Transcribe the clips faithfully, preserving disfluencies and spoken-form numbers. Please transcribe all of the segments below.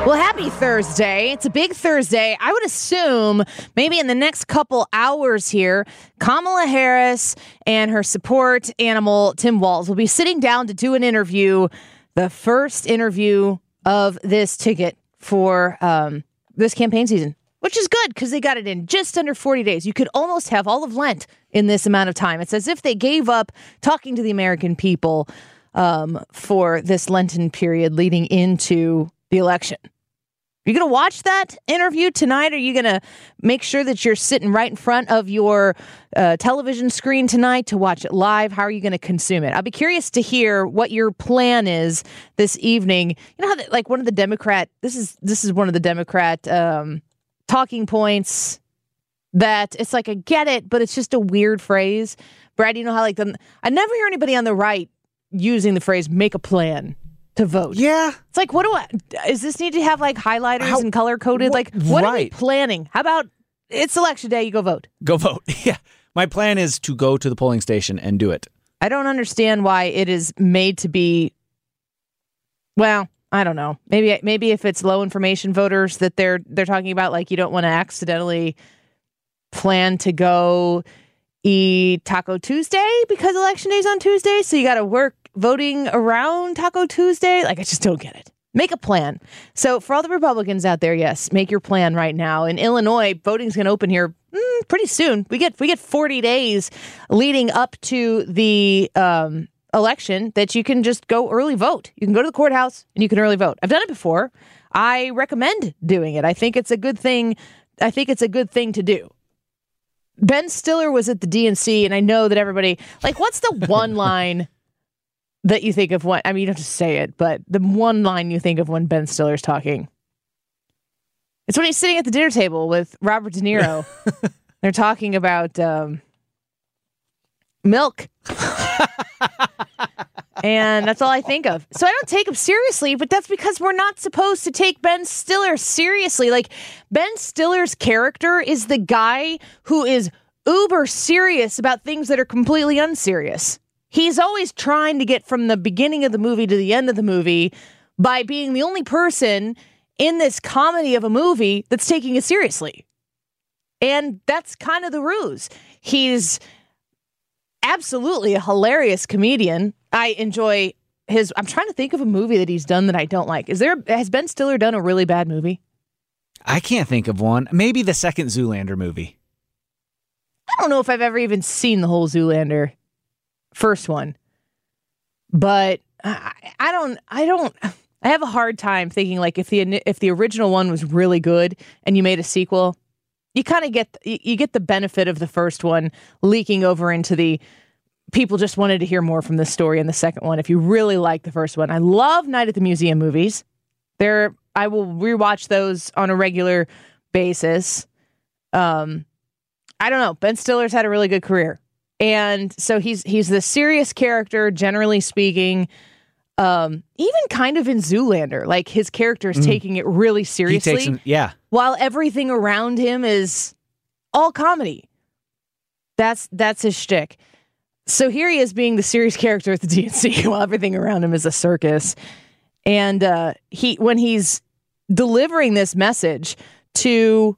Well, happy Thursday. It's a big Thursday. I would assume maybe in the next couple hours here, Kamala Harris and her support animal, Tim Walz, will be sitting down to do an interview, the first interview of this ticket for um, this campaign season, which is good because they got it in just under forty days. You could almost have all of Lent in this amount of time. It's as if they gave up talking to the American people um, for this Lenten period leading into the election. Are you going to watch that interview tonight? Are you going to make sure that you're sitting right in front of your uh, television screen tonight to watch it live? How are you going to consume it? I'll be curious to hear what your plan is this evening. You know how, the, like, one of the Democrat, this is this is one of the Democrat um, talking points that it's like, I get it, but it's just a weird phrase. Brad, you know how, like, the, I never hear anybody on the right using the phrase "make a plan" to vote. Yeah. It's like, what do I, is this need to have like highlighters How, and color coded? Wh- like, what right. are we planning? How about it's election day, you go vote? Go vote. Yeah. My plan is to go to the polling station and do it. I don't understand why it is made to be, well, I don't know. Maybe maybe if it's low information voters that they're they're talking about, like you don't want to accidentally plan to go eat Taco Tuesday because election day's on Tuesday, so you got to work voting around Taco Tuesday. Like, I just don't get it. Make a plan. So for all the Republicans out there, yes, make your plan right now. In Illinois, voting's going to open here mm, pretty soon. We get we get forty days leading up to the um, election that you can just go early vote. You can go to the courthouse and you can early vote. I've done it before. I recommend doing it. I think it's a good thing. I think it's a good thing to do. Ben Stiller was at the D N C, and I know that everybody, like, what's the one line that you think of when, I mean, you don't have to say it, but the one line you think of when Ben Stiller's talking? It's when he's sitting at the dinner table with Robert De Niro. They're talking about um, milk. And that's all I think of. So I don't take him seriously, but that's because we're not supposed to take Ben Stiller seriously. Like, Ben Stiller's character is the guy who is uber serious about things that are completely unserious. He's always trying to get from the beginning of the movie to the end of the movie by being the only person in this comedy of a movie that's taking it seriously. And that's kind of the ruse. He's absolutely a hilarious comedian. I enjoy his, I'm trying to think of a movie that he's done that I don't like. Is there, has Ben Stiller done a really bad movie? I can't think of one. Maybe the second Zoolander movie. I don't know if I've ever even seen the whole Zoolander first one, but I, I don't, I don't, I have a hard time thinking, like, if the, if the original one was really good and you made a sequel, you kind of get, you get the benefit of the first one leaking over into the, people just wanted to hear more from this story in the second one. If you really like the first one, I love Night at the Museum movies. There, I will rewatch those on a regular basis. Um, I don't know. Ben Stiller's had a really good career, and so he's he's the serious character, generally speaking. Um, even kind of in Zoolander, like his character is mm. taking it really seriously. He takes him, yeah. While everything around him is all comedy. That's that's his shtick. So here he is being the serious character at the D N C while everything around him is a circus. And uh, he, when he's delivering this message to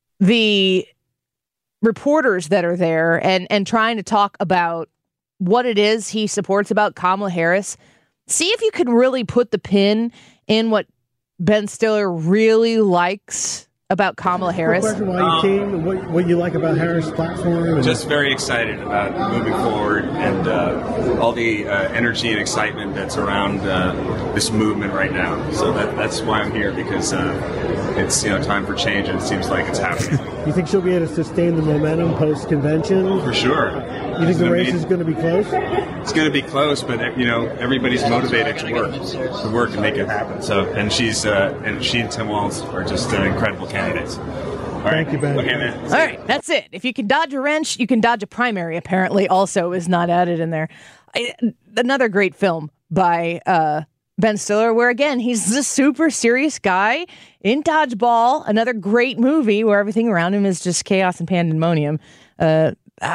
the reporters that are there and, and trying to talk about what it is he supports about Kamala Harris, see if you can really put the pin in what Ben Stiller really likes about Kamala Harris. Question why you came, what, what you like about Harris' platform? And just very excited about moving forward and uh, all the uh, energy and excitement that's around uh, this movement right now. So that, that's why I'm here, because uh, it's, you know, time for change, and it seems like it's happening. You think she'll be able to sustain the momentum post-convention? For sure. You think the race is going to be close? It's going to be close, but, you know, everybody's motivated to work, to work to make it happen. So, and she's, uh, and she and Tim Walz are just uh, incredible candidates. All Thank right. you, Ben. Okay, man. All right, that's it. If you can dodge a wrench, you can dodge a primary, apparently, also is not added in there. I, another great film by uh, Ben Stiller, where, again, he's the super serious guy in Dodgeball, another great movie where everything around him is just chaos and pandemonium. Uh, I,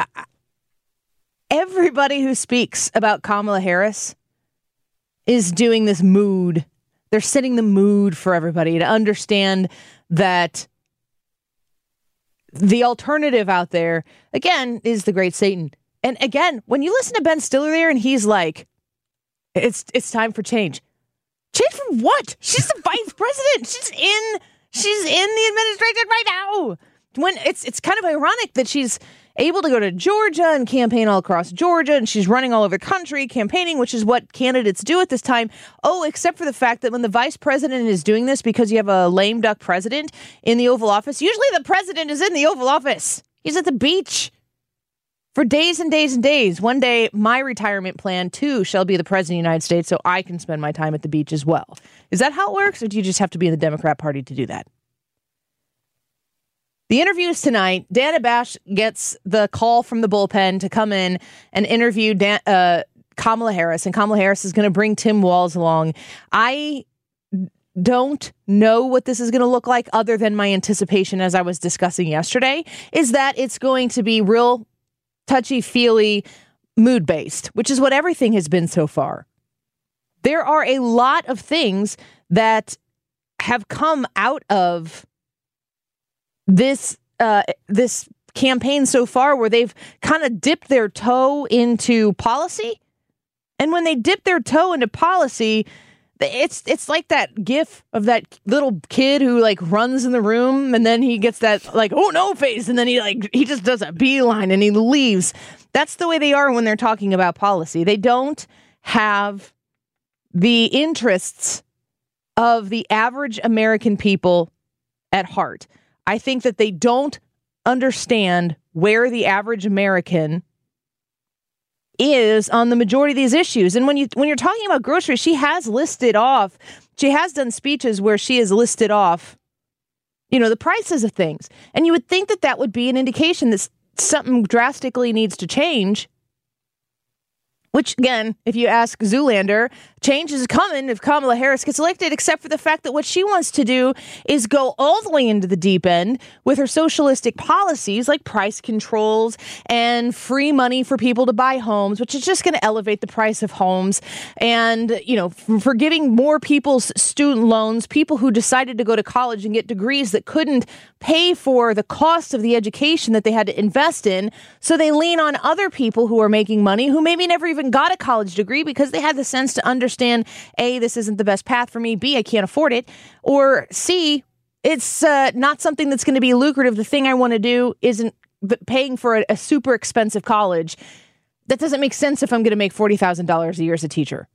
everybody who speaks about Kamala Harris is doing this mood They're setting the mood for everybody to understand that the alternative out there, again, is the great Satan. And again, when you listen to Ben Stiller there and he's like, it's it's time for change. Change from what? She's the vice president. She's in she's in the administration right now. When it's it's kind of ironic that she's able to go to Georgia and campaign all across Georgia, and she's running all over the country campaigning, which is what candidates do at this time. Oh, except for the fact that when the vice president is doing this, because you have a lame duck president in the Oval Office, usually the president is in the Oval Office. He's at the beach for days and days and days. One day, my retirement plan, too, shall be the president of the United States, so I can spend my time at the beach as well. Is that how it works, or do you just have to be in the Democrat Party to do that? The interviews tonight, Dana Bash gets the call from the bullpen to come in and interview Dan, uh, Kamala Harris, and Kamala Harris is going to bring Tim Walz along. I don't know what this is going to look like other than my anticipation, as I was discussing yesterday, is that it's going to be real touchy-feely, mood-based, which is what everything has been so far. There are a lot of things that have come out of this uh, this campaign so far where they've kind of dipped their toe into policy. And when they dip their toe into policy, it's it's like that gif of that little kid who like runs in the room and then he gets that like, oh no face. And then he like he just does a beeline and he leaves. That's the way they are when they're talking about policy. They don't have the interests of the average American people at heart. I think that they don't understand where the average American is on the majority of these issues. And when you when you're talking about groceries, she has listed off, she has done speeches where she has listed off, you know, the prices of things. And you would think that that would be an indication that something drastically needs to change. Which, again, if you ask Zoolander, change is coming if Kamala Harris gets elected, except for the fact that what she wants to do is go all the way into the deep end with her socialistic policies like price controls and free money for people to buy homes, which is just going to elevate the price of homes. And, you know, for giving more people's student loans, people who decided to go to college and get degrees that couldn't pay for the cost of the education that they had to invest in. So they lean on other people who are making money who maybe never even got a college degree because they had the sense to understand, A, this isn't the best path for me, B, I can't afford it, or C, it's uh, not something that's going to be lucrative. The thing I want to do isn't paying for a, a super expensive college. That doesn't make sense if I'm going to make forty thousand dollars a year as a teacher.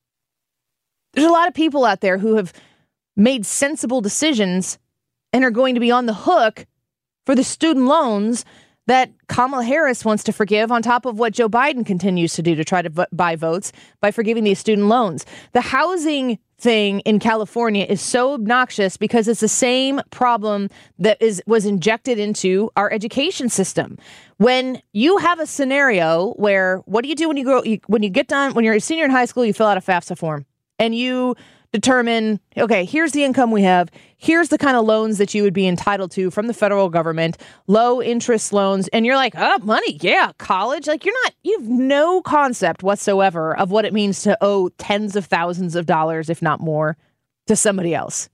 There's a lot of people out there who have made sensible decisions and are going to be on the hook for the student loans that Kamala Harris wants to forgive on top of what Joe Biden continues to do to try to v- buy votes by forgiving these student loans. The housing thing in California is so obnoxious because it's the same problem that is was injected into our education system. When you have a scenario where, what do you do when you grow, you, when you get done, when you're a senior in high school, you fill out a FAFSA form and you determine, okay, here's the income we have. Here's the kind of loans that you would be entitled to from the federal government, low interest loans. And you're like, oh, money. Yeah. College. Like you're not, you have no concept whatsoever of what it means to owe tens of thousands of dollars, if not more, to somebody else.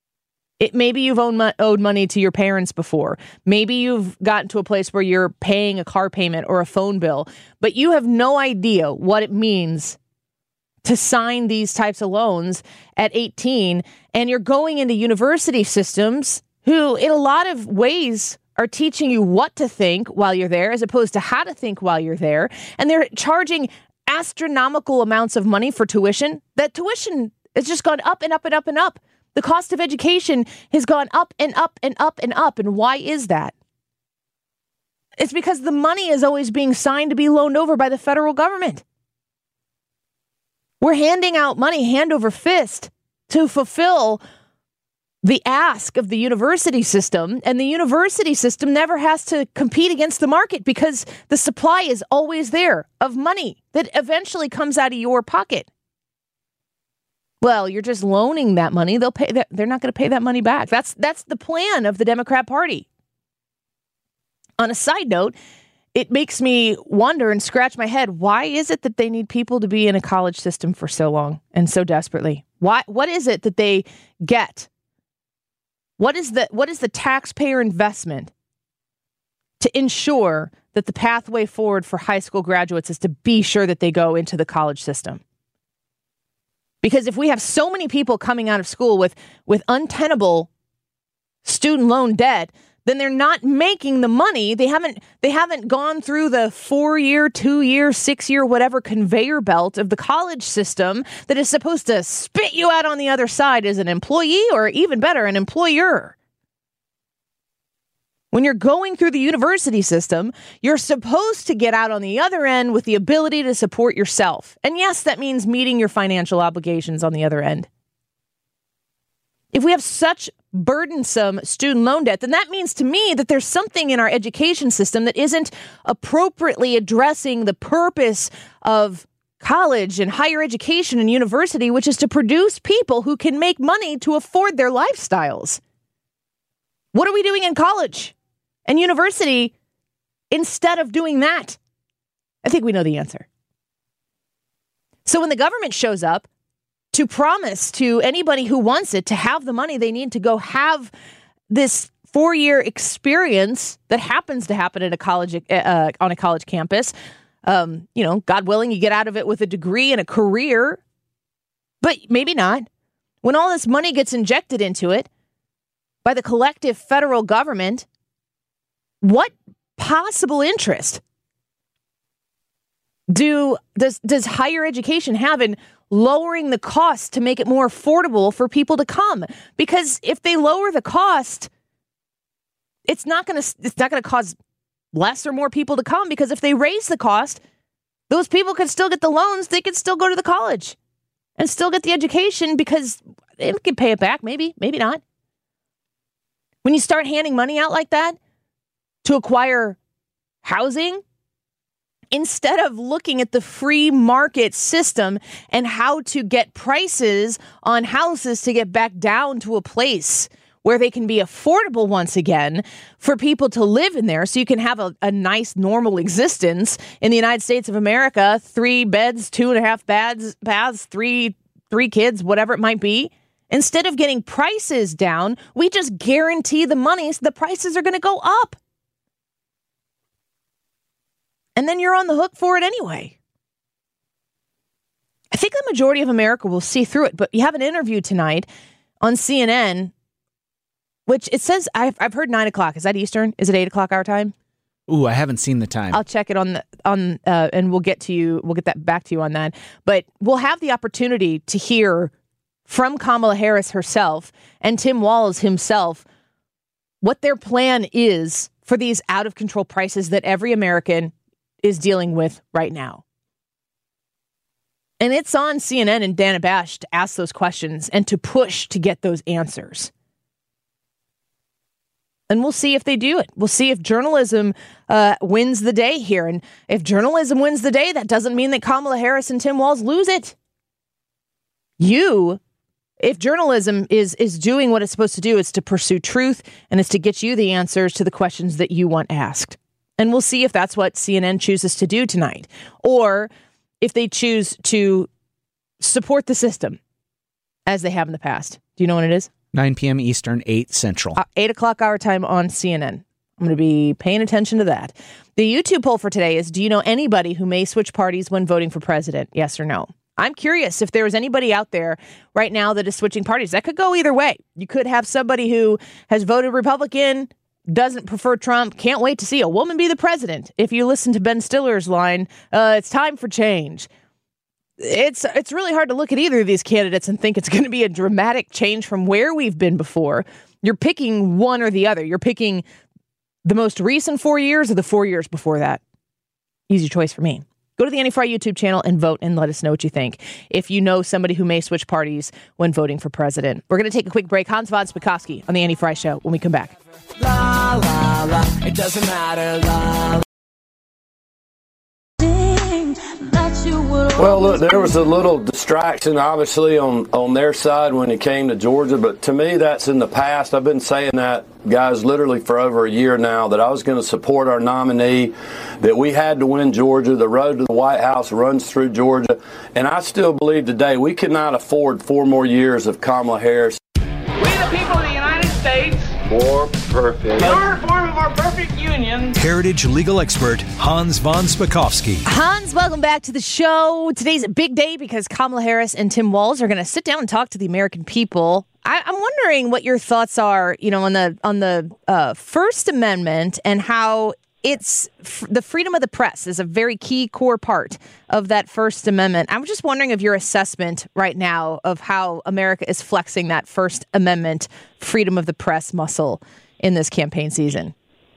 It maybe you've owed, mo- owed money to your parents before. Maybe you've gotten to a place where you're paying a car payment or a phone bill, but you have no idea what it means to sign these types of loans at eighteen, and you're going into university systems who, in a lot of ways, are teaching you what to think while you're there as opposed to how to think while you're there, and they're charging astronomical amounts of money for tuition. That tuition has just gone up and up and up and up. The cost of education has gone up and up and up and up, and why is that? It's because the money is always being signed to be loaned over by the federal government. We're handing out money hand over fist to fulfill the ask of the university system, and the university system never has to compete against the market because the supply is always there of money that eventually comes out of your pocket. Well, you're just loaning that money. They'll pay that. They're not going to pay that money back. That's that's the plan of the Democrat Party. On a side note, it makes me wonder and scratch my head. Why is it that they need people to be in a college system for so long and so desperately? Why? What is it that they get? What is the what is the taxpayer investment to ensure that the pathway forward for high school graduates is to be sure that they go into the college system? Because if we have so many people coming out of school with, with untenable student loan debt, then they're not making the money. They haven't they haven't gone through the four-year, two-year, six-year, whatever conveyor belt of the college system that is supposed to spit you out on the other side as an employee, or even better, an employer. When you're going through the university system, you're supposed to get out on the other end with the ability to support yourself. And yes, that means meeting your financial obligations on the other end. If we have such burdensome student loan debt, then that means to me that there's something in our education system that isn't appropriately addressing the purpose of college and higher education and university, which is to produce people who can make money to afford their lifestyles. What are we doing in college and university instead of doing that? I think we know the answer. So when the government shows up to promise to anybody who wants it to have the money they need to go have this four-year experience that happens to happen at a college uh, on a college campus, um, you know, God willing, you get out of it with a degree and a career, but maybe not. When all this money gets injected into it by the collective federal government, what possible interest do does does higher education have in lowering the cost to make it more affordable for people to come? Because if they lower the cost, it's not going to it's not going to cause less or more people to come, because if they raise the cost, those people could still get the loans, they could still go to the college and still get the education because they can pay it back, maybe, maybe not. When you start handing money out like that to acquire housing, instead of looking at the free market system and how to get prices on houses to get back down to a place where they can be affordable once again for people to live in there so you can have a, a nice, normal existence in the United States of America, three beds, two and a half baths, baths, three, three kids, whatever it might be. Instead of getting prices down, we just guarantee the money so the prices are going to go up. And then you're on the hook for it anyway. I think the majority of America will see through it, but you have an interview tonight on C N N, which it says, I've, I've heard nine o'clock. Is that Eastern? Is it eight o'clock our time? Ooh, I haven't seen the time. I'll check it on the, on, uh, and we'll get to you. We'll get that back to you on that. But we'll have the opportunity to hear from Kamala Harris herself and Tim Walz himself what their plan is for these out of control prices that every American is dealing with right now. And it's on C N N and Dana Bash to ask those questions and to push to get those answers. And we'll see if they do it. We'll see if journalism uh, wins the day here. And if journalism wins the day, that doesn't mean that Kamala Harris and Tim Walz lose it. You, if journalism is is doing what it's supposed to do, it's to pursue truth, and it's to get you the answers to the questions that you want asked. And we'll see if that's what C N N chooses to do tonight, or if they choose to support the system as they have in the past. Do you know when it is? nine p.m. Eastern, eight Central. Uh, eight o'clock our time on C N N. I'm going to be paying attention to that. The YouTube poll for today is, do you know anybody who may switch parties when voting for president? Yes or no? I'm curious if there is anybody out there right now that is switching parties. That could go either way. You could have somebody who has voted Republican, doesn't prefer Trump, can't wait to see a woman be the president. If you listen to Ben Stiller's line, uh, it's time for change. It's it's really hard to look at either of these candidates and think it's going to be a dramatic change from where we've been before. You're picking one or the other. You're picking the most recent four years or the four years before that. Easy choice for me. Go to the Annie Frey YouTube channel and vote and let us know what you think. If you know somebody who may switch parties when voting for president. We're going to take a quick break. Hans von Spakovsky on the Annie Frey Show when we come back. La, la, la. It doesn't matter. La. Well, look, there was a little distraction, obviously, on, on their side when it came to Georgia. But to me, that's in the past. I've been saying that, guys, literally for over a year now, that I was going to support our nominee, that we had to win Georgia. The road to the White House runs through Georgia. And I still believe today we cannot afford four more years of Kamala Harris. We the people of the United States. More perfect. Your form of our perfect union. Heritage legal expert Hans von Spakovsky. Hans, welcome back to the show. Today's a big day because Kamala Harris and Tim Walz are going to sit down and talk to the American people. I, I'm wondering what your thoughts are, you know, on the on the uh, First Amendment and how it's f- the freedom of the press is a very key core part of that First Amendment. I'm just wondering of your assessment right now of how America is flexing that First Amendment freedom of the press muscle in this campaign season.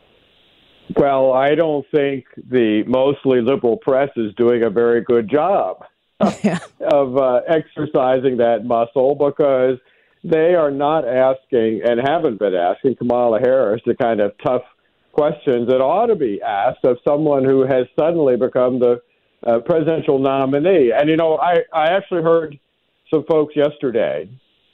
Well, I don't think the mostly liberal press is doing a very good job yeah. of uh, exercising that muscle, because they are not asking and haven't been asking Kamala Harris the kind of tough questions that ought to be asked of someone who has suddenly become the uh, presidential nominee. And, you know, I, I actually heard some folks yesterday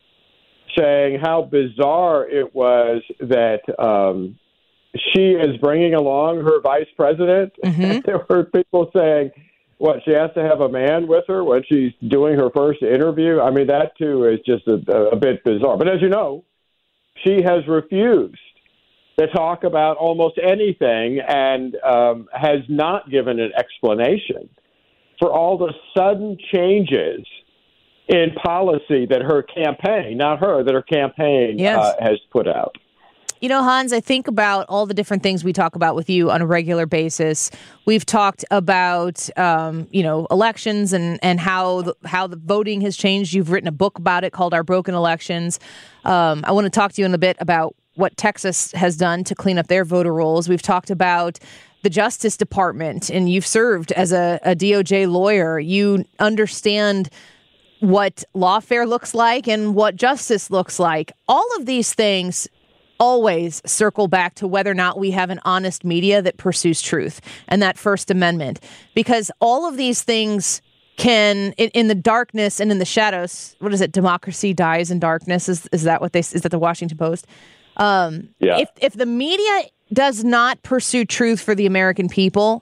saying how bizarre it was that um, she is bringing along her vice president. Mm-hmm. There were people saying, what, she has to have a man with her when she's doing her first interview? I mean, that, too, is just a, a bit bizarre. But as you know, she has refused to talk about almost anything and um, has not given an explanation for all the sudden changes in policy that her campaign, not her, that her campaign yes. uh, has put out. You know, Hans, I think about all the different things we talk about with you on a regular basis. We've talked about, um, you know, elections and, and how the, how the voting has changed. You've written a book about it called Our Broken Elections. Um, I want to talk to you in a bit about what Texas has done to clean up their voter rolls. We've talked about the Justice Department, and you've served as a, a D O J lawyer. You understand what lawfare looks like and what justice looks like. All of these things always circle back to whether or not we have an honest media that pursues truth and that First Amendment, because all of these things can, in, in the darkness and in the shadows, what is it? Democracy dies in darkness. Is is that what they? Is that the Washington Post? Um, yeah. If if the media does not pursue truth for the American people,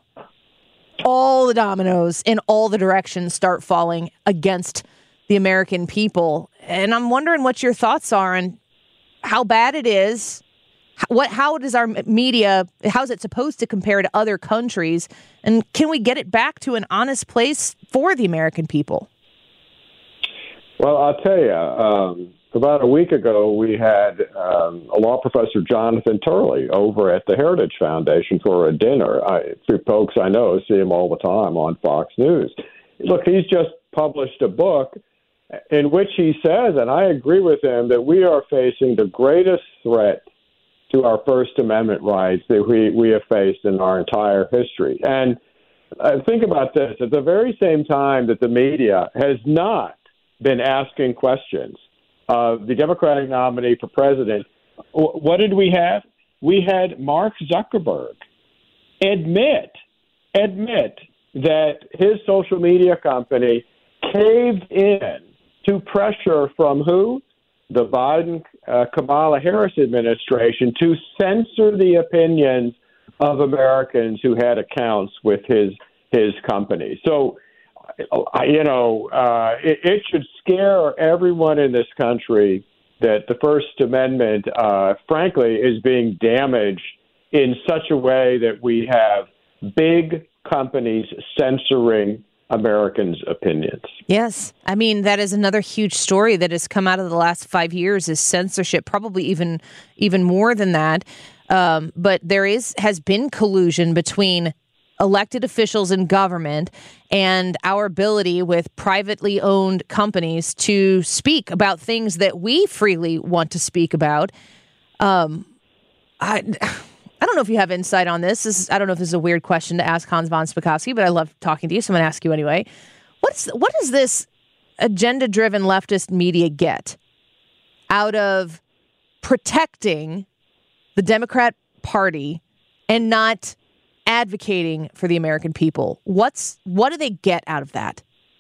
all the dominoes in all the directions start falling against the American people. And I'm wondering what your thoughts are on how bad it is. What? How does our media? How is it supposed to compare to other countries? And can we get it back to an honest place for the American people? Well, I'll tell you. Um, about a week ago, we had um, a law professor, Jonathan Turley, over at the Heritage Foundation for a dinner. I, for folks I know see him all the time on Fox News. Look, he's just published a book in which he says, and I agree with him, that we are facing the greatest threat to our First Amendment rights that we, we have faced in our entire history. And uh, think about this. At the very same time that the media has not been asking questions of the Democratic nominee for president, w- what did we have? We had Mark Zuckerberg admit, admit that his social media company caved in to pressure from who? The Biden, uh, Kamala Harris administration to censor the opinions of Americans who had accounts with his his company. So, you know, uh, it, it should scare everyone in this country that the First Amendment, uh, frankly, is being damaged in such a way that we have big companies censoring Americans' opinions. Yes. I mean, that is another huge story that has come out of the last five years is censorship, probably even even more than that. Um, but there is has been collusion between elected officials in government and our ability with privately owned companies to speak about things that we freely want to speak about. Um, I I don't know if you have insight on this. this is, I don't know if this is a weird question to ask Hans von Spakovsky, but I love talking to you, so I'm going to ask you anyway. What's what does this agenda-driven leftist media get out of protecting the Democrat Party and not advocating for the American people. What's what do they get out of that?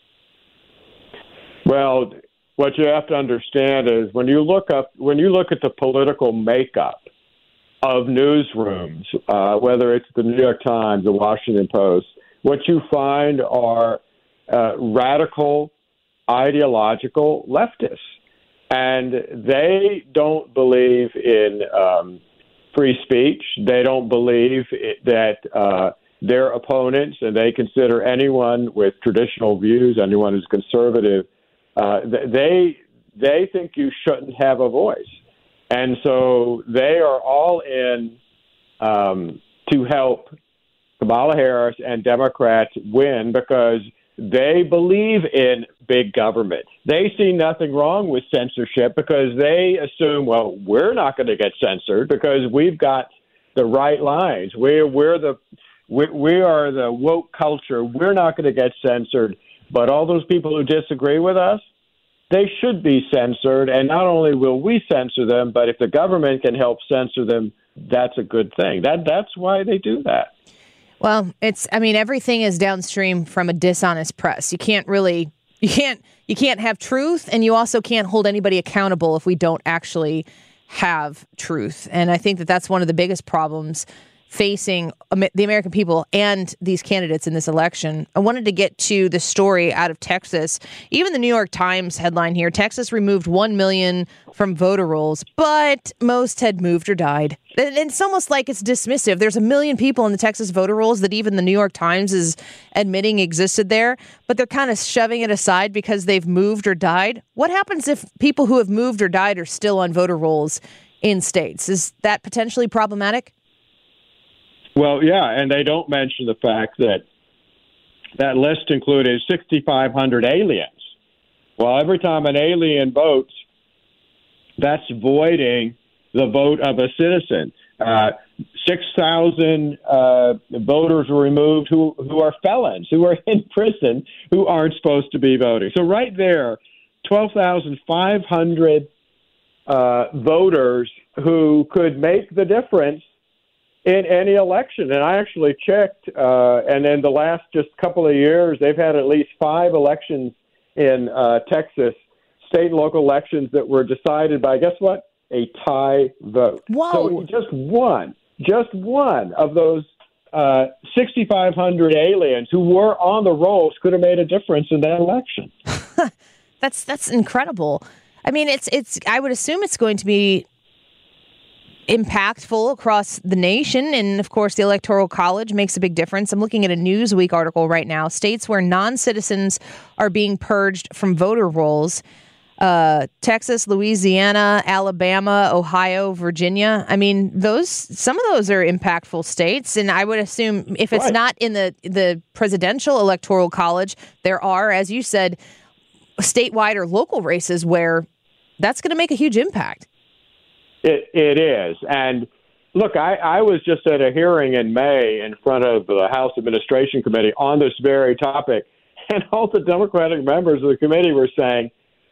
Well, what you have to understand is when you look up when you look at the political makeup of newsrooms, uh, whether it's the New York Times, the Washington Post, what you find are uh, radical, ideological leftists, and they don't believe in um, free speech. They don't believe it, that uh, their opponents, and they consider anyone with traditional views, anyone who's conservative, uh, they they think you shouldn't have a voice. And so they are all in um, to help Kamala Harris and Democrats win because they believe in big government. They see nothing wrong with censorship because they assume, well, we're not going to get censored because we've got the right lines. We're we're the we, we are the woke culture. We're not going to get censored. But all those people who disagree with us, they should be censored. And not only will we censor them, but if the government can help censor them, that's a good thing. That that's why they do that. Well, it's I mean, everything is downstream from a dishonest press. You can't really you can't you can't have truth, and you also can't hold anybody accountable if we don't actually have truth. And I think that that's one of the biggest problems facing the American people and these candidates in this election. I wanted to get to the story out of Texas. Even the New York Times headline here, Texas removed one million from voter rolls, but most had moved or died. And it's almost like it's dismissive. There's a million people in the Texas voter rolls that even the New York Times is admitting existed there, but they're kind of shoving it aside because they've moved or died. What happens if people who have moved or died are still on voter rolls in states? Is that potentially problematic? Well, yeah, and they don't mention the fact that that list included sixty-five hundred aliens. Well, every time an alien votes, that's voiding the vote of a citizen. Uh, six thousand uh, voters were removed who, who are felons, who are in prison, who aren't supposed to be voting. So right there, twelve thousand five hundred uh, voters who could make the difference in any election. And I actually checked, uh, and in the last just couple of years, they've had at least five elections in uh, Texas, state and local elections that were decided by, guess what? A tie vote. Whoa. So just one, just one of those uh, sixty-five hundred aliens who were on the rolls could have made a difference in that election. that's that's incredible. I mean, it's it's. I would assume it's going to be impactful across the nation. And of course, the Electoral College makes a big difference. I'm looking at a Newsweek article right now. States where non-citizens are being purged from voter rolls. Uh, Texas, Louisiana, Alabama, Ohio, Virginia. I mean, those some of those are impactful states. And I would assume if it's right. not in the, the presidential Electoral College, there are, as you said, statewide or local races where that's going to make a huge impact. It, it is. And look, I, I was just at a hearing in May in front of the House Administration Committee on this very topic, and all the Democratic members of the committee were saying,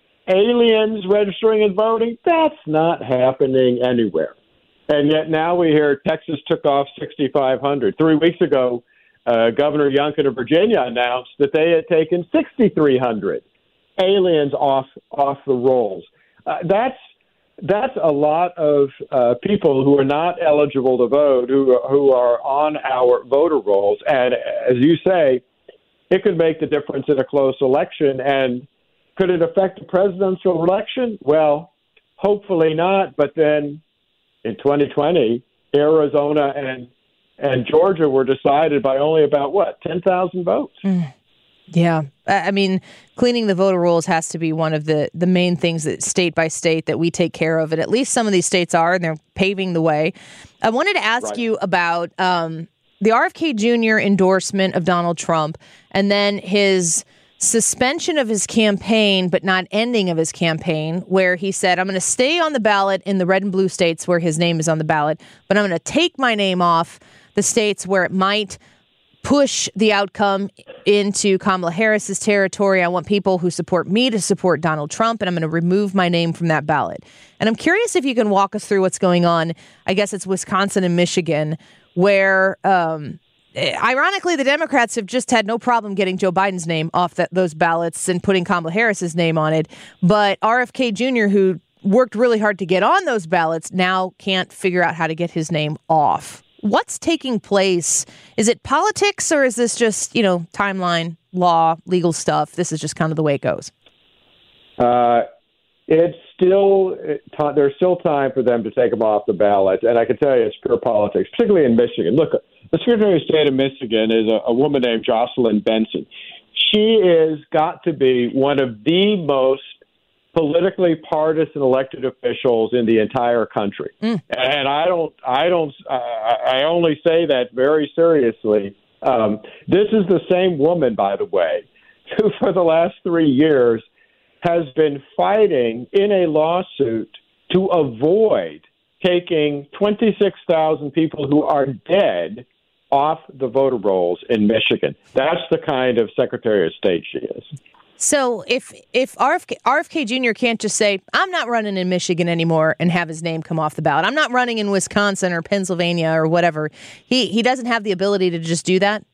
aliens registering and voting, that's not happening anywhere. And yet now we hear Texas took off sixty-five hundred. Three weeks ago, uh, Governor Youngkin of Virginia announced that they had taken sixty-three hundred aliens off off the rolls. Uh, that's That's a lot of uh, people who are not eligible to vote, who who are on our voter rolls. And as you say, it could make the difference in a close election. And could it affect the presidential election? Well, hopefully not. But then in twenty twenty, Arizona and and Georgia were decided by only about, what, ten thousand votes? Mm. Yeah. I mean, cleaning the voter rolls has to be one of the, the main things that state by state that we take care of. And at least some of these states are, and they're paving the way. I wanted to ask right. you about um, the R F K Junior endorsement of Donald Trump and then his suspension of his campaign, but not ending of his campaign, where he said, I'm going to stay on the ballot in the red and blue states where his name is on the ballot, but I'm going to take my name off the states where it might push the outcome into Kamala Harris's territory. I want people who support me to support Donald Trump, and I'm going to remove my name from that ballot. And I'm curious if you can walk us through what's going on. I guess it's Wisconsin and Michigan, where um, ironically, the Democrats have just had no problem getting Joe Biden's name off that, those ballots and putting Kamala Harris's name on it. But R F K Junior, who worked really hard to get on those ballots, now can't figure out how to get his name off. What's taking place? Is it politics, or is this just, you know, timeline, law, legal stuff? This is just kind of the way it goes. Uh, it's still, there's still time for them to take him off the ballot. And I can tell you it's pure politics, particularly in Michigan. Look, the Secretary of State of Michigan is a, a woman named Jocelyn Benson. She is got to be one of the most politically partisan elected officials in the entire country. Mm. And I don't, I don't, uh, I only say that very seriously. Um, this is the same woman, by the way, who for the last three years has been fighting in a lawsuit to avoid taking twenty-six thousand people who are dead off the voter rolls in Michigan. That's the kind of Secretary of State she is. So if if R F K, R F K Junior can't just say, I'm not running in Michigan anymore and have his name come off the ballot. I'm not running in Wisconsin or Pennsylvania or whatever. He he doesn't have the ability to just do that?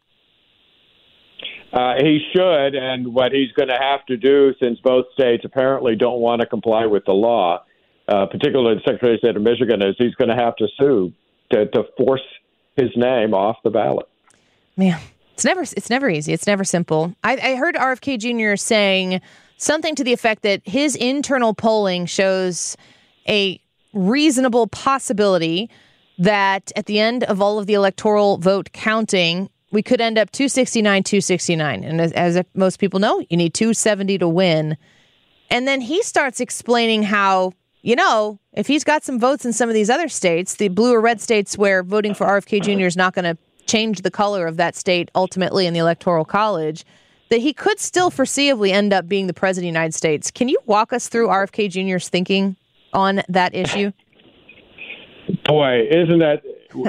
Uh, he should, and what he's going to have to do, since both states apparently don't want to comply with the law, uh, particularly the Secretary of State of Michigan, is he's going to have to sue to, to force his name off the ballot. Man. It's never it's never easy. It's never simple. I, I heard R F K Junior saying something to the effect that his internal polling shows a reasonable possibility that at the end of all of the electoral vote counting, we could end up two sixty-nine, two sixty-nine. And as, as most people know, you need two seventy to win. And then he starts explaining how, you know, if he's got some votes in some of these other states, the blue or red states where voting for R F K Junior is not going to change the color of that state ultimately in the Electoral College, that he could still foreseeably end up being the president of the United States. Can you walk us through R F K Junior's thinking on that issue? Boy, isn't that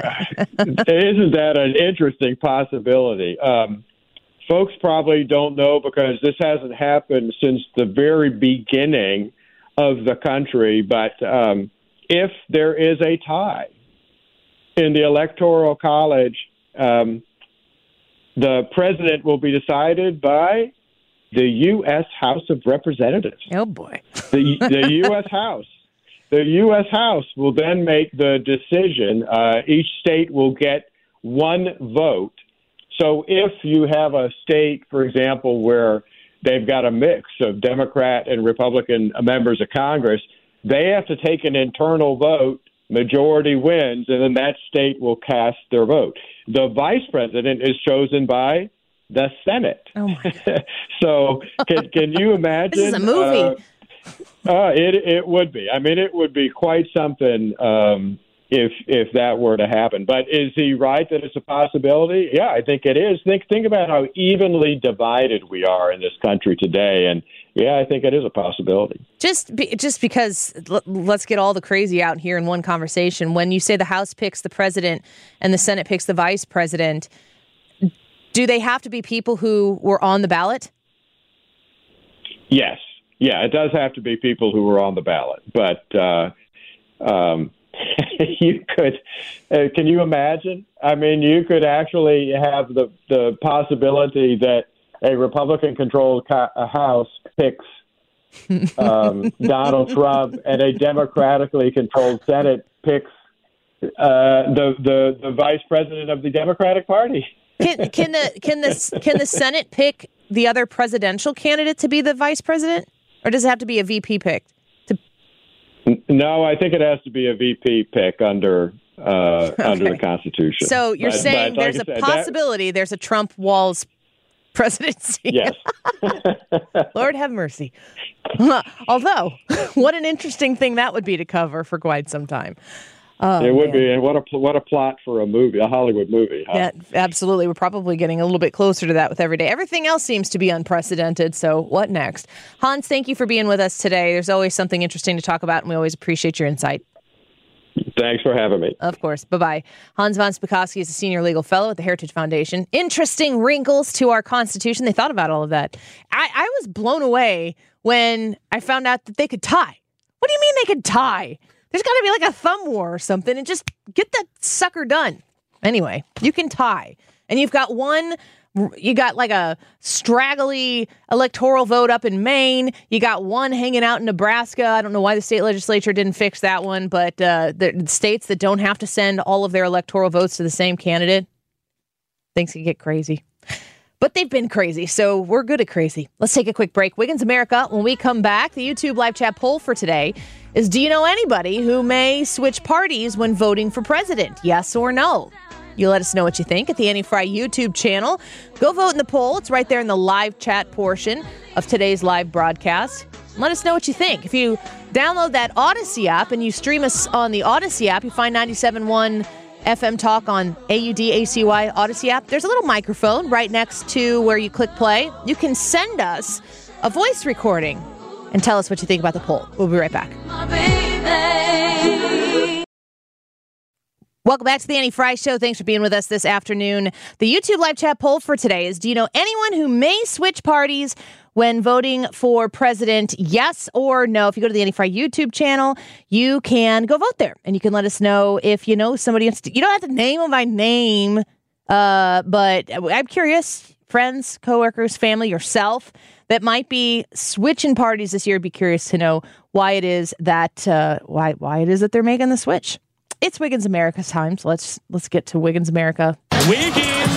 isn't that an interesting possibility? Um, folks probably don't know because this hasn't happened since the very beginning of the country. But um, if there is a tie in the Electoral College, Um, the president will be decided by the U S House of Representatives. Oh, boy. the, the U S House. The U S House will then make the decision. Uh, each state will get one vote. So if you have a state, for example, where they've got a mix of Democrat and Republican members of Congress, they have to take an internal vote. Majority wins, and then that state will cast their vote. The vice president is chosen by the Senate. Oh my God. So can, can you imagine? This is a movie. Uh, uh, it it would be. I mean, it would be quite something um, if if that were to happen. But is he right that it's a possibility? Yeah, I think it is. Think think about how evenly divided we are in this country today, and yeah, I think it is a possibility. Just be, just because, l- let's get all the crazy out here in one conversation. When you say the House picks the president and the Senate picks the vice president, do they have to be people who were on the ballot? Yes. Yeah, it does have to be people who were on the ballot. But uh, um, you could, uh, can you imagine? I mean, you could actually have the, the possibility that a Republican-controlled co- House picks um, Donald Trump, and a democratically controlled Senate picks uh, the, the the vice president of the Democratic Party. Can, can the can the can the Senate pick the other presidential candidate to be the vice president, or does it have to be a V P pick? To... No, I think it has to be a V P pick under uh, okay. under the Constitution. So you're but, saying but there's like a said, possibility that... there's a Trump-Walz presidency. Yes. Lord have mercy. Although, what an interesting thing that would be to cover for quite some time. Oh, it would man. be, and what a what a plot for a movie, a Hollywood movie. Huh? Yeah, absolutely. We're probably getting a little bit closer to that with every day. Everything else seems to be unprecedented. So what next? Hans, thank you for being with us today. There's always something interesting to talk about, and we always appreciate your insight. Thanks for having me. Of course. Bye-bye. Hans von Spakovsky is a senior legal fellow at the Heritage Foundation. Interesting wrinkles to our Constitution. They thought about all of that. I, I was blown away when I found out that they could tie. What do you mean they could tie? There's got to be like a thumb war or something and just get that sucker done. Anyway, you can tie. And you've got one, you got like a straggly electoral vote up in Maine. You got one hanging out in Nebraska. I don't know why the state legislature didn't fix that one, but uh, the states that don't have to send all of their electoral votes to the same candidate, things can get crazy. But they've been crazy, so we're good at crazy. Let's take a quick break. Wiggins America, when we come back, the YouTube live chat poll for today is, do you know anybody who may switch parties when voting for president? Yes or no? You let us know what you think at the Annie Fry YouTube channel. Go vote in the poll. It's right there in the live chat portion of today's live broadcast. Let us know what you think. If you download that Odyssey app and you stream us on the Odyssey app, you find ninety-seven point one F M Talk on A U D A C Y Odyssey app. There's a little microphone right next to where you click play. You can send us a voice recording and tell us what you think about the poll. We'll be right back. Welcome back to the Annie Fry Show. Thanks for being with us this afternoon. The YouTube live chat poll for today is, do you know anyone who may switch parties when voting for president? Yes or no? If you go to the Annie Fry YouTube channel, you can go vote there, and you can let us know if you know somebody. You don't have to name them by name, uh, but I'm curious, friends, coworkers, family, yourself, that might be switching parties this year. Be curious to know why it is that uh, why why it is that they're making the switch. It's Wiggins America's time, so let's let's get to Wiggins America. Wiggins!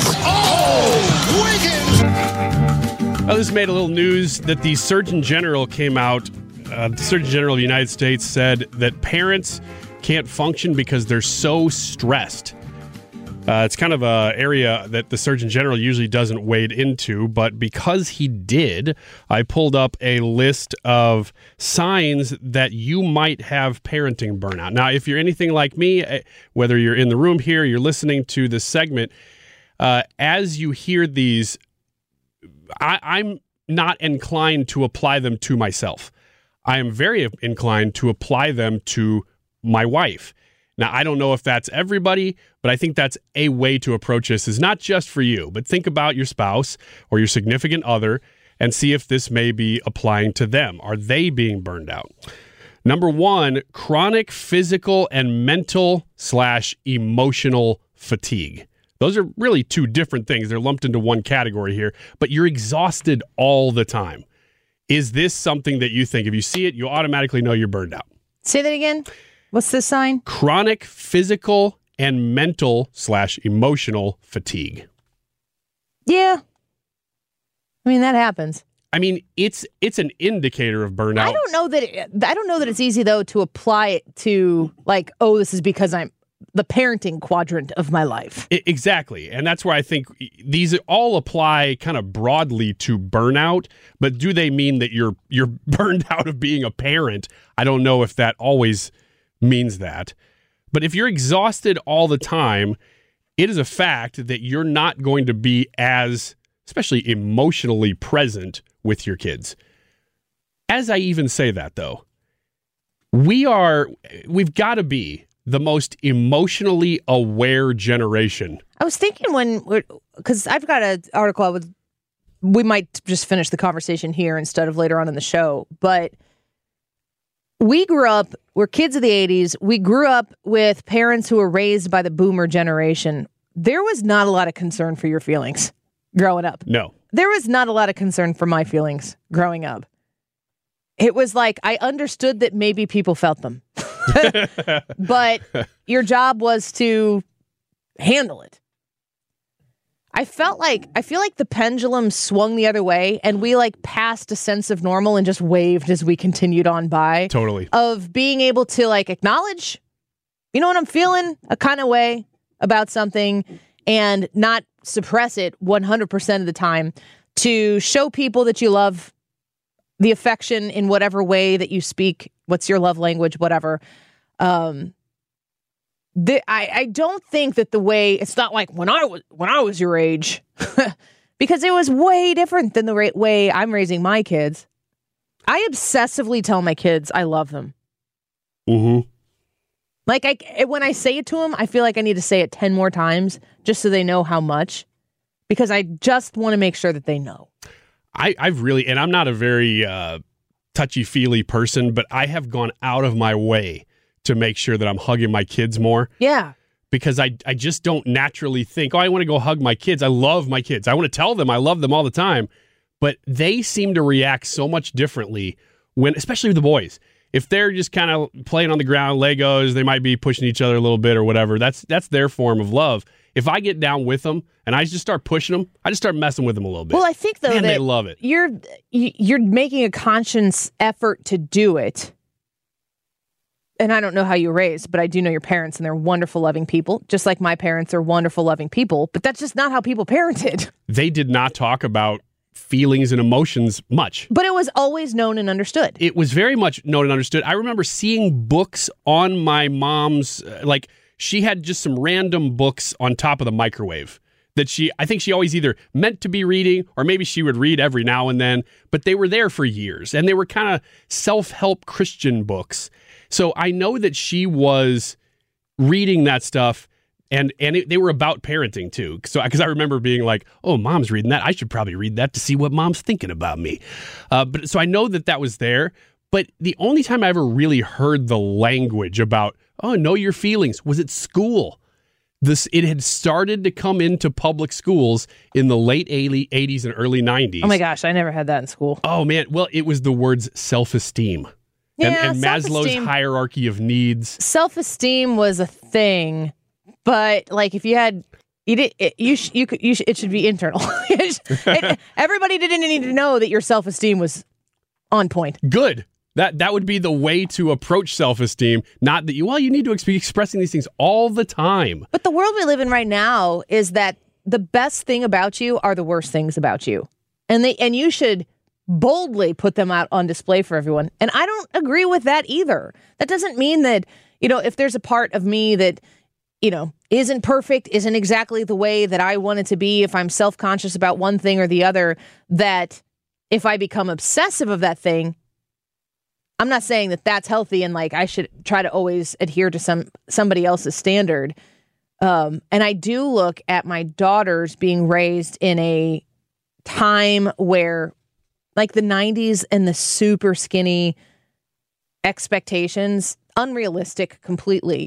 Oh, Wiggins! Well, this made a little news that the Surgeon General came out. Uh, the Surgeon General of the United States said that parents can't function because they're so stressed. Uh, it's kind of an area that the Surgeon General usually doesn't wade into, but because he did, I pulled up a list of signs that you might have parenting burnout. Now, if you're anything like me, whether you're in the room here, you're listening to this segment, uh, as you hear these, I, I'm not inclined to apply them to myself. I am very inclined to apply them to my wife. Now, I don't know if that's everybody, but I think that's a way to approach this. Is not just for you, but think about your spouse or your significant other and see if this may be applying to them. Are they being burned out? Number one, chronic physical and mental slash emotional fatigue. Those are really two different things. They're lumped into one category here, but you're exhausted all the time. Is this something that you think if you see it, you automatically know you're burned out? Say that again. What's the sign? Chronic physical and mental slash emotional fatigue. Yeah. I mean, that happens. I mean, it's it's an indicator of burnout. I don't know that it, I don't know that it's easy though to apply it to like, oh, this is because I'm the parenting quadrant of my life. I, exactly. And that's where I think these all apply kind of broadly to burnout, but do they mean that you're you're burned out of being a parent? I don't know if that always means that. But if you're exhausted all the time, it is a fact that you're not going to be as, especially emotionally present with your kids. As I even say that, though, we are, we've got to be the most emotionally aware generation. I was thinking when, because I've got an article I would, we might just finish the conversation here instead of later on in the show, but we grew up, we're kids of the eighties. We grew up with parents who were raised by the boomer generation. There was not a lot of concern for your feelings growing up. No. There was not a lot of concern for my feelings growing up. It was like I understood that maybe people felt them. But your job was to handle it. I felt like, I feel like the pendulum swung the other way and we like passed a sense of normal and just waved as we continued on by. Totally. Of being able to like acknowledge, you know what I'm feeling, a kind of way about something and not suppress it one hundred percent of the time, to show people that you love the affection in whatever way that you speak. What's your love language, whatever. Um, The, I, I don't think that the way, it's not like when I was when I was your age, because it was way different than the ra- way I'm raising my kids. I obsessively tell my kids I love them. Mm-hmm. Like I, when I say it to them, I feel like I need to say it ten more times just so they know how much, because I just want to make sure that they know. I, I've really, and I'm not a very uh, touchy-feely person, but I have gone out of my way to make sure that I'm hugging my kids more. Yeah. because I, I just don't naturally think, oh, I want to go hug my kids. I love my kids. I want to tell them I love them all the time. But they seem to react so much differently when, especially the boys. If they're just kind of playing on the ground, Legos, they might be pushing each other a little bit or whatever. That's that's their form of love. If I get down with them and I just start pushing them, I just start messing with them a little bit. Well, I think, though, Man, that they love it. You're, you're making a conscious effort to do it. And I don't know how you were raised, but I do know your parents, and they're wonderful, loving people, just like my parents are wonderful, loving people. But that's just not how people parented. They did not talk about feelings and emotions much. But it was always known and understood. It was very much known and understood. I remember seeing books on my mom's, uh, like she had just some random books on top of the microwave that she, I think she always either meant to be reading or maybe she would read every now and then, but they were there for years and they were kind of self-help Christian books. So I know that she was reading that stuff. And and it, they were about parenting, too. So because I remember being like, oh, mom's reading that. I should probably read that to see what mom's thinking about me. Uh, but so I know that that was there. But the only time I ever really heard the language about, oh, know your feelings, was at school. This It had started to come into public schools in the late eighties and early nineties. Oh, my gosh. I never had that in school. Oh, man. Well, it was the words self-esteem. Yeah, and, and Maslow's self-esteem. hierarchy of needs. Self-esteem was a thing. But like, if you had, you did, it, you sh, you could, you sh, it should be internal. it, it, everybody didn't need to know that your self-esteem was on point. Good. That that would be the way to approach self-esteem. Not that you, well, you need to ex- be expressing these things all the time. But the world we live in right now is that the best thing about you are the worst things about you, and they and you should boldly put them out on display for everyone. And I don't agree with that either. That doesn't mean that, you know, if there's a part of me that, you know, isn't perfect, isn't exactly the way that I want it to be, if I'm self-conscious about one thing or the other, that if I become obsessive of that thing, I'm not saying that that's healthy and like I should try to always adhere to some somebody else's standard. Um, and I do look at my daughters being raised in a time where like the nineties and the super skinny expectations, unrealistic completely.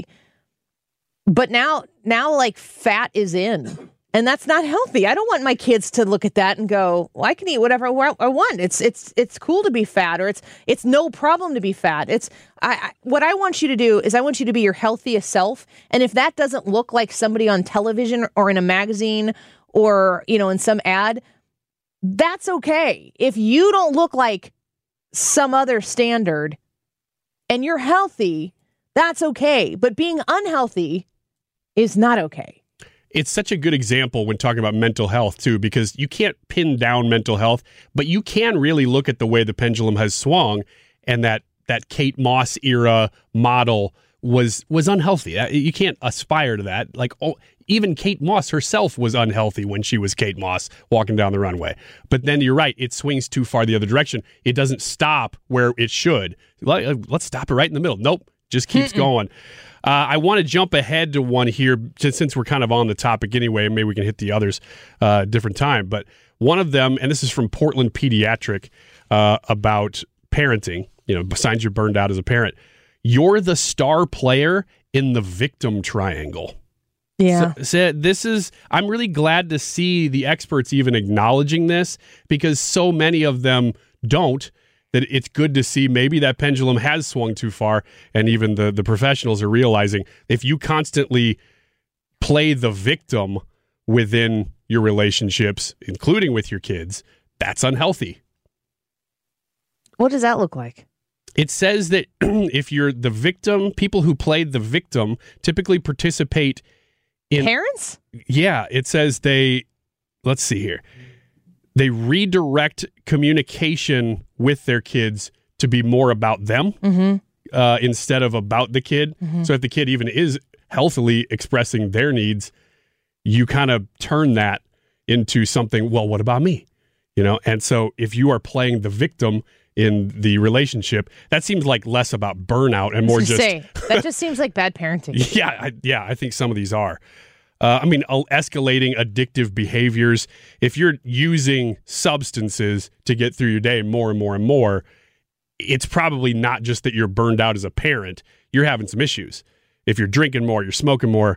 But now, now like fat is in, and that's not healthy. I don't want my kids to look at that and go, well, I can eat whatever I want. It's it's it's cool to be fat, or it's it's no problem to be fat. It's I, I what I want you to do is I want you to be your healthiest self. And if that doesn't look like somebody on television or in a magazine or, you know, in some ad, that's okay. If you don't look like some other standard and you're healthy, that's okay. But being unhealthy is not okay. It's such a good example when talking about mental health, too, because you can't pin down mental health, but you can really look at the way the pendulum has swung, and that that Kate Moss era model was was unhealthy. You can't aspire to that. Like, oh, even Kate Moss herself was unhealthy when she was Kate Moss walking down the runway. But then you're right, it swings too far the other direction. It doesn't stop where it should. Let's stop it right in the middle. Nope, just keeps Mm-mm. going. Uh, I want to jump ahead to one here, since we're kind of on the topic anyway, and maybe we can hit the others uh, different time. But one of them, and this is from Portland Pediatric, uh, about parenting, you know, signs you're burned out as a parent. You're the star player in the victim triangle. Yeah. So, so this is, I'm really glad to see the experts even acknowledging this, because so many of them don't. That it's good to see maybe that pendulum has swung too far, and even the, the professionals are realizing if you constantly play the victim within your relationships, including with your kids, that's unhealthy. What does that look like? It says that if you're the victim, people who played the victim typically participate in... Parents? Yeah, it says they... Let's see here. They redirect communication with their kids to be more about them mm-hmm. uh, instead of about the kid. Mm-hmm. So if the kid even is healthily expressing their needs, you kind of turn that into something, well, what about me? You know, and so if you are playing the victim in the relationship, that seems like less about burnout and more just... Say, that just seems like bad parenting. Yeah, I, yeah, I think some of these are. Uh, I mean, escalating addictive behaviors. If you're using substances to get through your day more and more and more, it's probably not just that you're burned out as a parent. You're having some issues. If you're drinking more, you're smoking more,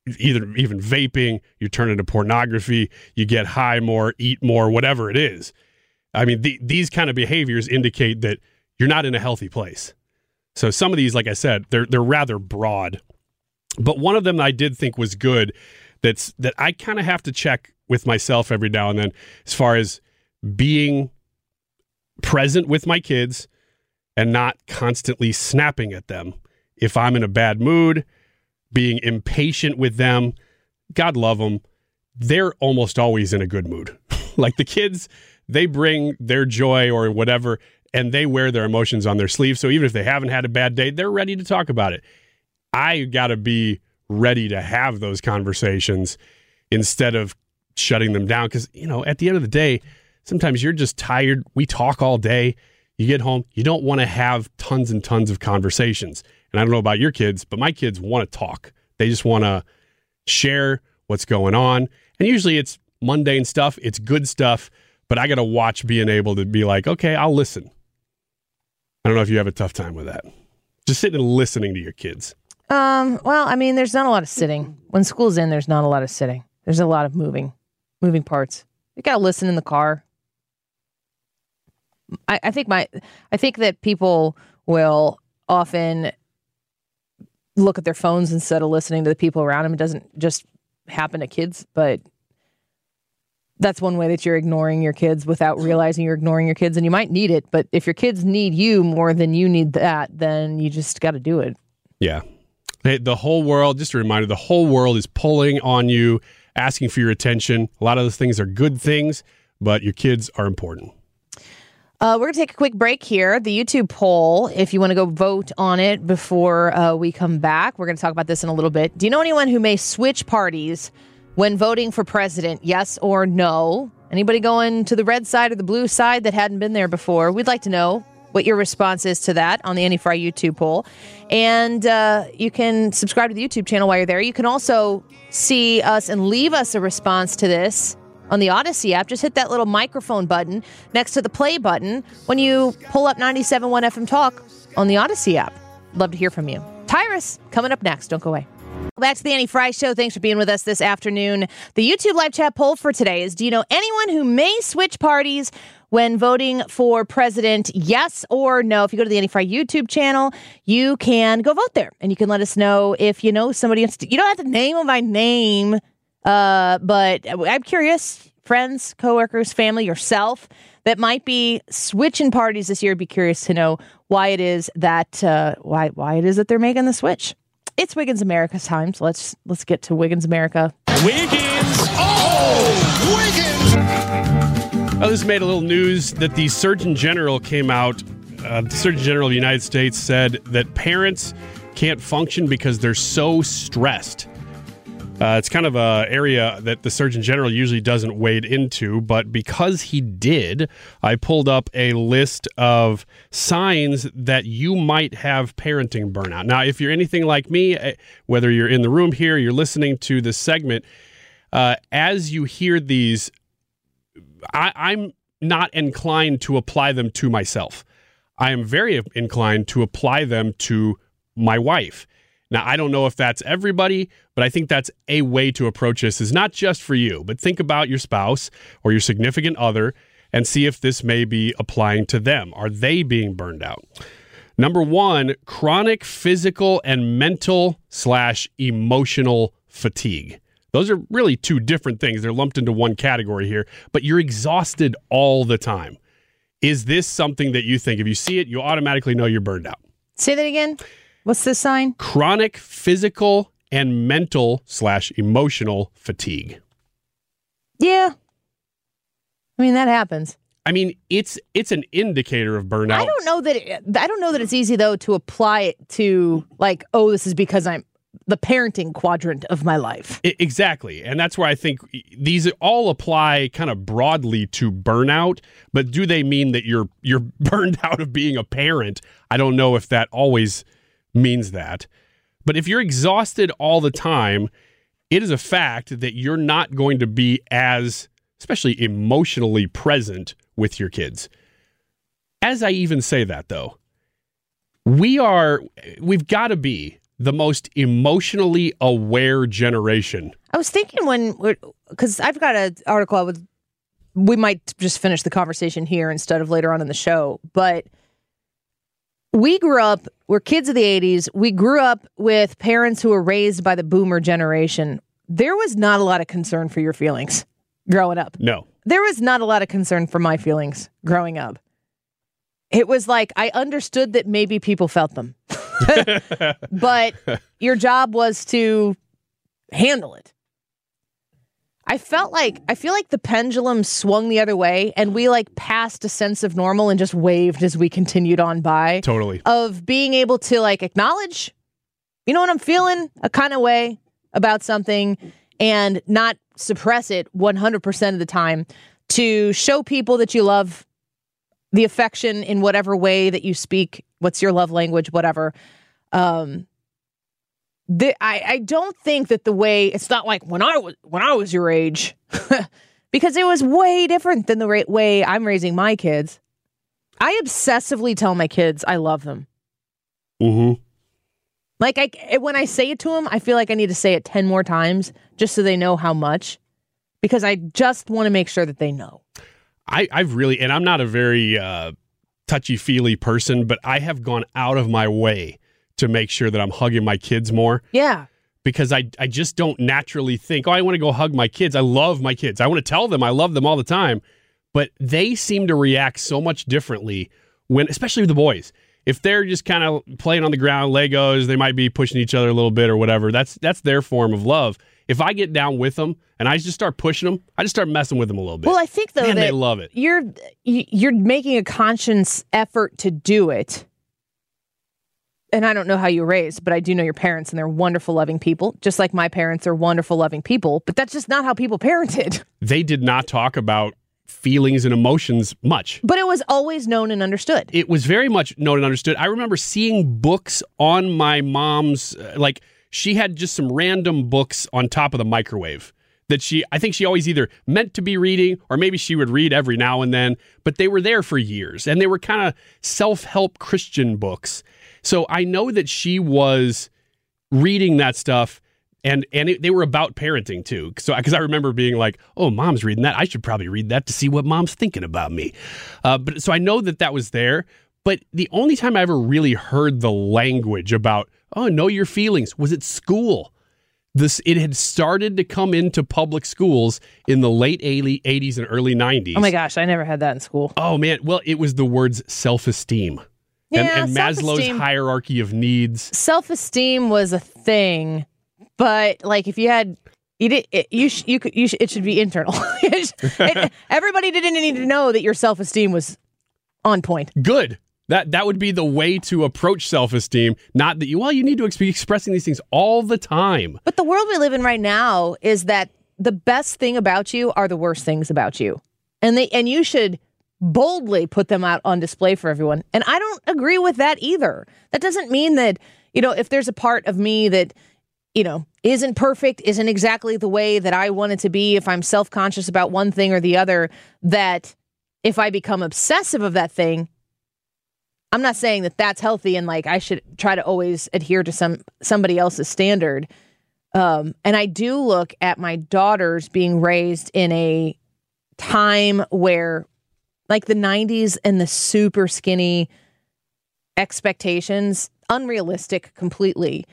either even vaping, you turn into pornography, you get high more, eat more, whatever it is. I mean, the, these kind of behaviors indicate that you're not in a healthy place. So some of these, like I said, they're they're rather broad. But one of them I did think was good that's that I kind of have to check with myself every now and then as far as being present with my kids and not constantly snapping at them. If I'm in a bad mood, being impatient with them, God love them, they're almost always in a good mood. Like the kids, they bring their joy or whatever, and they wear their emotions on their sleeve. So even if they haven't had a bad day, they're ready to talk about it. I got to be ready to have those conversations instead of shutting them down. Because, you know, at the end of the day, sometimes you're just tired. We talk all day. You get home, you don't want to have tons and tons of conversations. And I don't know about your kids, but my kids want to talk. They just want to share what's going on. And usually it's mundane stuff. It's good stuff. But I got to watch being able to be like, okay, I'll listen. I don't know if you have a tough time with that. Just sitting and listening to your kids. Um, well, I mean, there's not a lot of sitting. When school's in, there's not a lot of sitting. There's a lot of moving, moving parts. You got to listen in the car. I, I think my, I think that people will often look at their phones instead of listening to the people around them. It doesn't just happen to kids, but that's one way that you're ignoring your kids without realizing you're ignoring your kids, and you might need it. But if your kids need you more than you need that, then you just got to do it. Yeah. Hey, the whole world, just a reminder, the whole world is pulling on you, asking for your attention. A lot of those things are good things, but your kids are important. Uh, we're going to take a quick break here. The YouTube poll, if you want to go vote on it before uh, we come back, we're going to talk about this in a little bit. Do you know anyone who may switch parties when voting for president? Yes or no? Anybody going to the red side or the blue side that hadn't been there before? We'd like to know what your response is to that on the Andy Fry YouTube poll. And uh, you can subscribe to the YouTube channel while you're there. You can also see us and leave us a response to this on the Odyssey app. Just hit that little microphone button next to the play button when you pull up ninety-seven point one F M Talk on the Odyssey app. Love to hear from you. Tyrus, coming up next. Don't go away. Back to the Andy Fry Show. Thanks for being with us this afternoon. The YouTube live chat poll for today is, do you know anyone who may switch parties when voting for president? Yes or no? If you go to the Andy Fry YouTube channel, you can go vote there, and you can let us know if you know somebody. You don't have to name them by name, uh, but I'm curious. Friends, coworkers, family, yourself that might be switching parties this year. Be curious to know why it is that uh, why why it is that they're making the switch. It's Wiggins America's time, so let's let's get to Wiggins America. Wiggins! Oh, Wiggins! Well, this made a little news that the Surgeon General came out. Uh, the Surgeon General of the United States said that parents can't function because they're so stressed. Uh, it's kind of an area that the Surgeon General usually doesn't wade into, but because he did, I pulled up a list of signs that you might have parenting burnout. Now, if you're anything like me, whether you're in the room here, you're listening to this segment, uh, as you hear these, I, I'm not inclined to apply them to myself. I am very inclined to apply them to my wife. Now, I don't know if that's everybody, but I think that's a way to approach this. Is not just for you, but think about your spouse or your significant other and see if this may be applying to them. Are they being burned out? Number one, chronic physical and mental slash emotional fatigue. Those are really two different things. They're lumped into one category here, but you're exhausted all the time. Is this something that you think if you see it, you automatically know you're burned out? Say that again. What's the sign? Chronic physical and mental slash emotional fatigue. Yeah. I mean, that happens. I mean, it's it's an indicator of burnout. I don't know that it, I don't know that it's easy though to apply it to like, oh, this is because I'm the parenting quadrant of my life. I, exactly. And that's where I think these all apply kind of broadly to burnout, but do they mean that you're you're burned out of being a parent? I don't know if that always means that. But if you're exhausted all the time, it is a fact that you're not going to be as, especially emotionally present with your kids. As I even say that, though, we are, we've got to be the most emotionally aware generation. I was thinking when, because I've got an article I would, we might just finish the conversation here instead of later on in the show, but we grew up, we're kids of the eighties, we grew up with parents who were raised by the boomer generation. There was not a lot of concern for your feelings growing up. No. There was not a lot of concern for my feelings growing up. It was like, I understood that maybe people felt them. But your job was to handle it. I felt like, I feel like the pendulum swung the other way and we like passed a sense of normal and just waved as we continued on by. Totally. Of being able to like acknowledge, you know what I'm feeling, a kind of way about something and not suppress it one hundred percent of the time, to show people that you love the affection in whatever way that you speak. What's your love language, whatever. Um, the, I, I don't think that the way, it's not like when I was, when I was your age, because it was way different than the ra- way I'm raising my kids. I obsessively tell my kids I love them. Mm-hmm. Like, I, when I say it to them, I feel like I need to say it ten more times just so they know how much, because I just want to make sure that they know. I, I've really, and I'm not a very uh, touchy-feely person, but I have gone out of my way to make sure that I'm hugging my kids more. Yeah. Because I, I just don't naturally think, oh, I want to go hug my kids. I love my kids. I want to tell them I love them all the time. But they seem to react so much differently when, especially with the boys. If they're just kind of playing on the ground, Legos, they might be pushing each other a little bit or whatever. That's that's their form of love. If I get down with them and I just start pushing them, I just start messing with them a little bit. Well, I think though Man, that they love it. You're you're making a conscious effort to do it. And I don't know how you were raised, but I do know your parents, and they're wonderful, loving people, just like my parents are wonderful, loving people. But that's just not how people parented. They did not talk about feelings and emotions much. But it was always known and understood. It was very much known and understood. I remember seeing books on my mom's, uh, like, she had just some random books on top of the microwave that she, I think she always either meant to be reading or maybe she would read every now and then, but they were there for years and they were kind of self-help Christian books. So I know that she was reading that stuff and and it, they were about parenting too. So because I remember being like, oh, mom's reading that. I should probably read that to see what mom's thinking about me. Uh, but so I know that that was there. But the only time I ever really heard the language about, oh, know your feelings was at school. This it had started to come into public schools in the late eighties and early nineties. Oh my gosh, I never had that in school. Oh man, well, it was the words self-esteem. Yeah, and, and Maslow's hierarchy of needs. Self-esteem was a thing, but like if you had, you did, it, you sh, you could, you sh, it should be internal. it, everybody didn't need to know that your self-esteem was on point. Good. That that would be the way to approach self-esteem. Not that you, well, you need to be expressing these things all the time. But the world we live in right now is that the best thing about you are the worst things about you, and they and you should boldly put them out on display for everyone. And I don't agree with that either. That doesn't mean that, you know, if there's a part of me that, you know, isn't perfect, isn't exactly the way that I want it to be, if I'm self-conscious about one thing or the other, that if I become obsessive of that thing, I'm not saying that that's healthy and like I should try to always adhere to some somebody else's standard. Um, and I do look at my daughters being raised in a time where like the nineties and the super skinny expectations, unrealistic completely.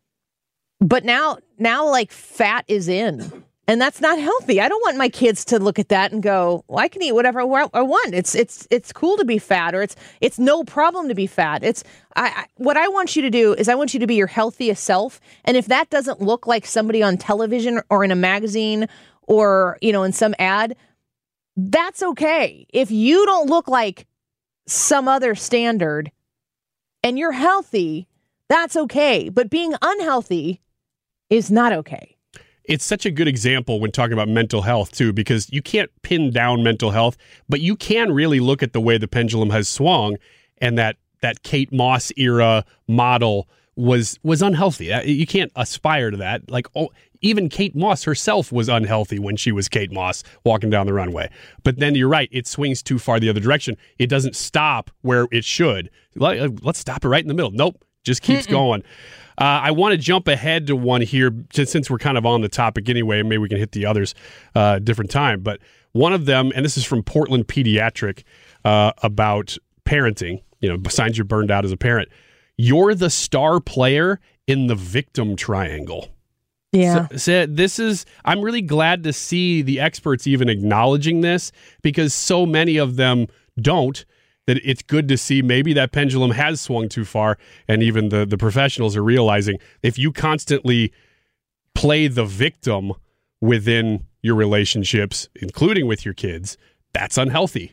But now, now like fat is in, and that's not healthy. I don't want my kids to look at that and go, well, I can eat whatever I want. It's it's it's cool to be fat, or it's it's no problem to be fat. It's I, I what I want you to do is I want you to be your healthiest self. And if that doesn't look like somebody on television or in a magazine or, you know, in some ad, that's okay. If you don't look like some other standard and you're healthy, that's okay. But being unhealthy is not okay. It's such a good example when talking about mental health, too, because you can't pin down mental health, but you can really look at the way the pendulum has swung, and that that Kate Moss era model was was unhealthy. You can't aspire to that. Like, oh, even Kate Moss herself was unhealthy when she was Kate Moss walking down the runway. But then you're right, it swings too far the other direction. It doesn't stop where it should. Let's stop it right in the middle. Nope. just keeps going. Uh, I want to jump ahead to one here, just since we're kind of on the topic anyway, and maybe we can hit the others uh, different time. But one of them, and this is from Portland Pediatric, uh, about parenting, you know, signs you're burned out as a parent. You're the star player in the victim triangle. Yeah. So, so this is, I'm really glad to see the experts even acknowledging this, because so many of them don't, that it's good to see maybe that pendulum has swung too far. And even the, the professionals are realizing if you constantly play the victim within your relationships, including with your kids, that's unhealthy.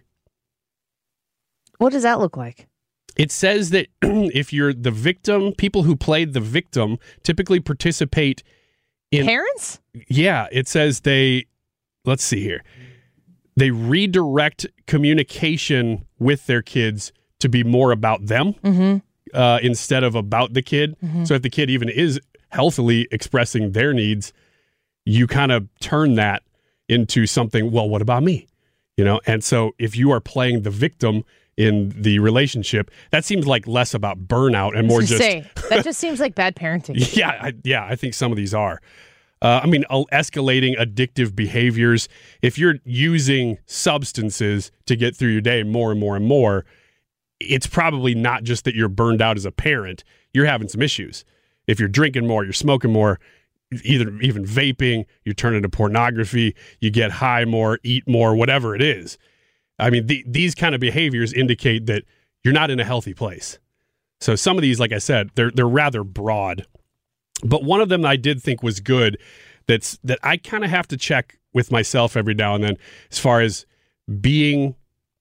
What does that look like? It says that if you're the victim, people who played the victim typically participate in parents? Yeah, it says they, let's see here. They redirect communication with their kids to be more about them mm-hmm. uh, instead of about the kid. Mm-hmm. So if the kid even is healthily expressing their needs, you kind of turn that into something, well, what about me? You know, and so if you are playing the victim in the relationship, that seems like less about burnout and more just say, that just seems like bad parenting. Yeah, I, yeah, I think some of these are. Uh, I mean, escalating addictive behaviors. If you're using substances to get through your day more and more and more, it's probably not just that you're burned out as a parent. You're having some issues. If you're drinking more, you're smoking more, either even vaping, you're turning to pornography, you get high more, eat more, whatever it is. I mean, the, these kind of behaviors indicate that you're not in a healthy place. So some of these, like I said, they're they're rather broad. But one of them I did think was good, that's that I kind of have to check with myself every now and then, as far as being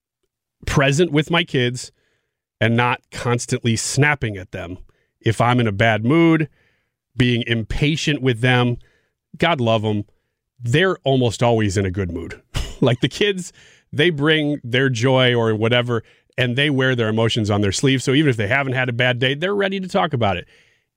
present with my kids and not constantly snapping at them. If I'm in a bad mood, being impatient with them, God love them, they're almost always in a good mood. Like the kids, they bring their joy or whatever, and they wear their emotions on their sleeve. So even if they haven't had a bad day, they're ready to talk about it.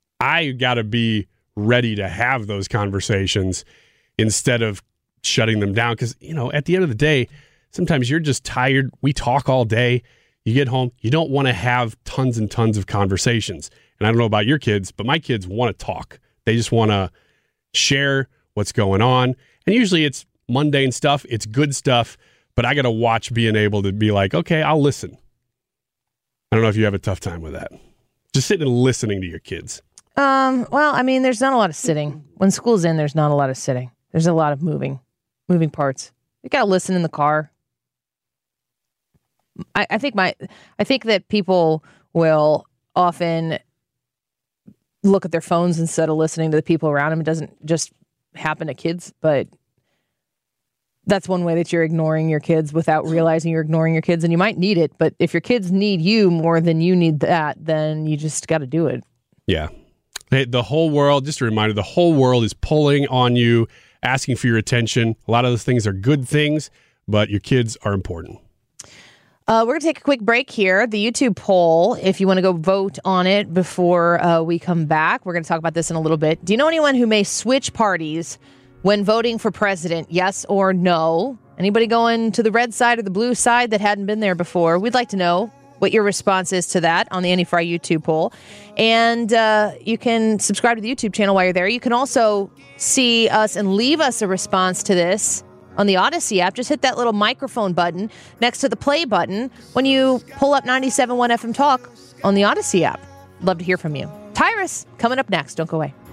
I got to be ready to have those conversations instead of shutting them down. Because, you know, at the end of the day, sometimes you're just tired. We talk all day. You get home, you don't want to have tons and tons of conversations. And I don't know about your kids, but my kids want to talk. They just want to share what's going on. And usually it's mundane stuff. It's good stuff. But I got to watch being able to be like, okay, I'll listen. I don't know if you have a tough time with that. Just sitting and listening to your kids. Um, well, I mean, there's not a lot of sitting. When school's in, there's not a lot of sitting. There's a lot of moving, moving parts. You got to listen in the car. I, I think my, I think that people will often look at their phones instead of listening to the people around them. It doesn't just happen to kids, but that's one way that you're ignoring your kids without realizing you're ignoring your kids. And you might need it, but if your kids need you more than you need that, then you just got to do it. Yeah. Hey, the whole world, just a reminder, the whole world is pulling on you, asking for your attention. A lot of those things are good things, but your kids are important. Uh, we're going to take a quick break here. The YouTube poll, if you want to go vote on it before uh, we come back, we're going to talk about this in a little bit. Do you know anyone who may switch parties when voting for president? Yes or no? Anybody going to the red side or the blue side that hadn't been there before? We'd like to know what your response is to that on the Andy Fry YouTube poll. And uh, you can subscribe to the YouTube channel while you're there. You can also see us and leave us a response to this on the Odyssey app. Just hit that little microphone button next to the play button when you pull up ninety-seven point one F M Talk on the Odyssey app. Love to hear from you. Tyrus, coming up next. Don't go away.